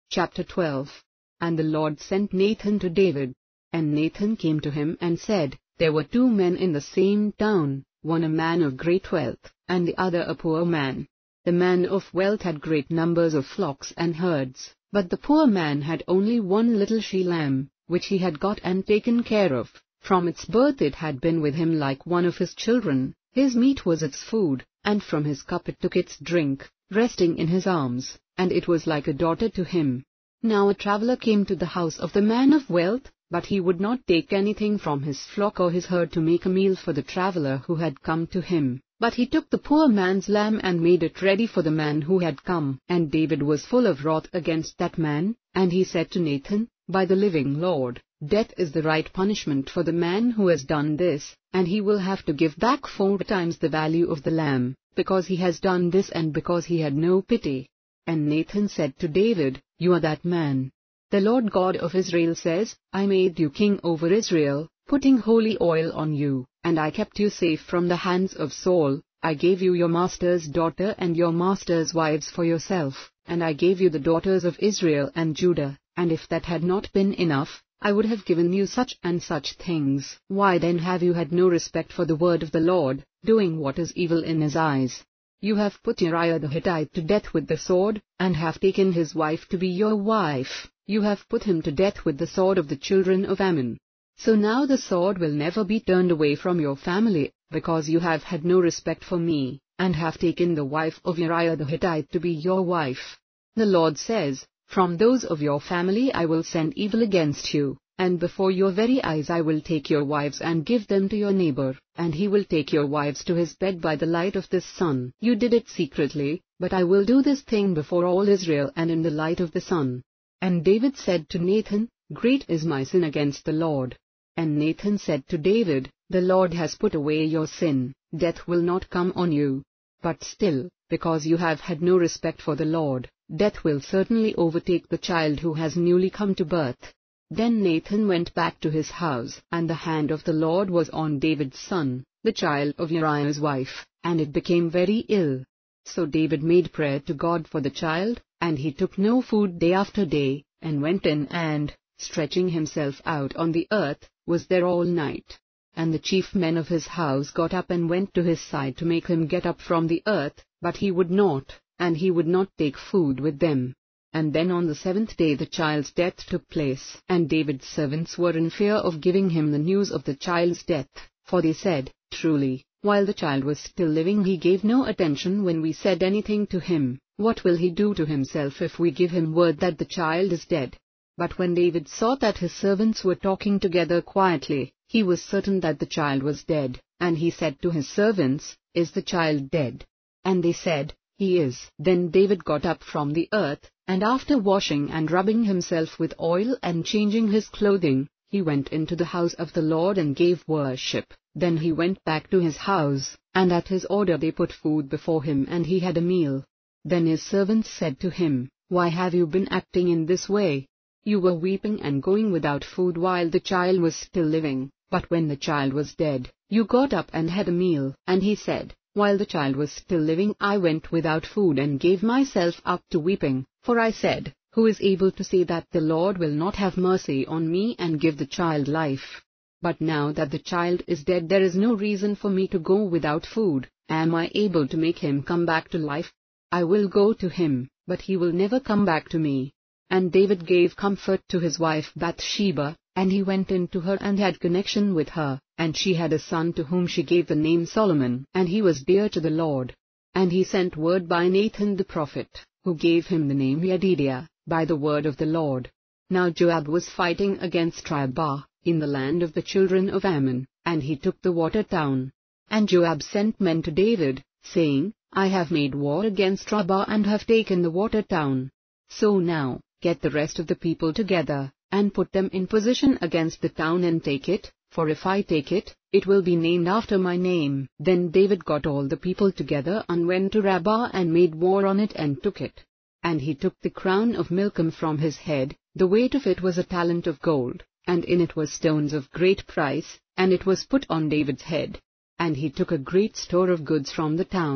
Chapter 12. And the Lord sent Nathan to David. And Nathan came to him and said, There were 2 men in the same town, one a man of great wealth, and the other a poor man. The man of wealth had great numbers of flocks and herds, but the poor man had only one little she-lamb, which he had got and taken care of. From its birth it had been with him like one of his children. His meat was its food, and from his cup it took its drink, resting in his arms, and it was like a daughter to him. Now a traveller came to the house of the man of wealth, but he would not take anything from his flock or his herd to make a meal for the traveller who had come to him. But he took the poor man's lamb and made it ready for the man who had come. And David was full of wrath against that man, and he said to Nathan, By the living Lord, death is the right punishment for the man who has done this, and he will have to give back 4 times the value of the lamb, because he has done this and because he had no pity. And Nathan said to David, You are that man. The Lord God of Israel says, I made you king over Israel, putting holy oil on you, and I kept you safe from the hands of Saul. I gave you your master's daughter and your master's wives for yourself, and I gave you the daughters of Israel and Judah, and if that had not been enough, I would have given you such and such things. Why then have you had no respect for the word of the Lord, doing what is evil in his eyes? You have put Uriah the Hittite to death with the sword, and have taken his wife to be your wife. You have put him to death with the sword of the children of Ammon. So now the sword will never be turned away from your family, because you have had no respect for me, and have taken the wife of Uriah the Hittite to be your wife. The Lord says, From those of your family I will send evil against you, and before your very eyes I will take your wives and give them to your neighbor, and he will take your wives to his bed by the light of this sun. You did it secretly, but I will do this thing before all Israel and in the light of the sun. And David said to Nathan, Great is my sin against the Lord. And Nathan said to David, The Lord has put away your sin, death will not come on you. But still, because you have had no respect for the Lord, death will certainly overtake the child who has newly come to birth. Then Nathan went back to his house, and the hand of the Lord was on David's son, the child of Uriah's wife, and it became very ill. So David made prayer to God for the child, and he took no food day after day, and went in and, stretching himself out on the earth, was there all night. And the chief men of his house got up and went to his side to make him get up from the earth, but he would not, and he would not take food with them. And then on the 7th day the child's death took place, and David's servants were in fear of giving him the news of the child's death, for they said, Truly, while the child was still living he gave no attention when we said anything to him. What will he do to himself if we give him word that the child is dead? But when David saw that his servants were talking together quietly, he was certain that the child was dead, and he said to his servants, Is the child dead? And they said, He is. Then David got up from the earth, and after washing and rubbing himself with oil and changing his clothing, he went into the house of the Lord and gave worship. Then he went back to his house, and at his order they put food before him and he had a meal. Then his servants said to him, Why have you been acting in this way? You were weeping and going without food while the child was still living, but when the child was dead, you got up and had a meal. And he said, While the child was still living I went without food and gave myself up to weeping, for I said, Who is able to say that the Lord will not have mercy on me and give the child life? But now that the child is dead there is no reason for me to go without food. Am I able to make him come back to life? I will go to him, but he will never come back to me. And David gave comfort to his wife Bathsheba, and he went in to her and had connection with her, and she had a son to whom she gave the name Solomon, and he was dear to the Lord. And he sent word by Nathan the prophet, who gave him the name Yedidiah, by the word of the Lord. Now Joab was fighting against Rabbah, in the land of the children of Ammon, and he took the water town. And Joab sent men to David, saying, I have made war against Rabbah and have taken the water town. So now, get the rest of the people together, and put them in position against the town and take it, for if I take it, it will be named after my name. Then David got all the people together and went to Rabbah and made war on it and took it. And he took the crown of Milcom from his head, the weight of it was a talent of gold, and in it was stones of great price, and it was put on David's head. And he took a great store of goods from the town.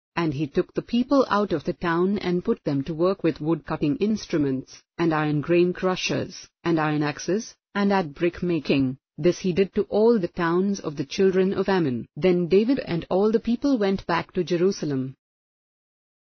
And he took the people out of the town and put them to work with wood-cutting instruments, and iron grain crushers, and iron axes, and at brick-making. This he did to all the towns of the children of Ammon. Then David and all the people went back to Jerusalem.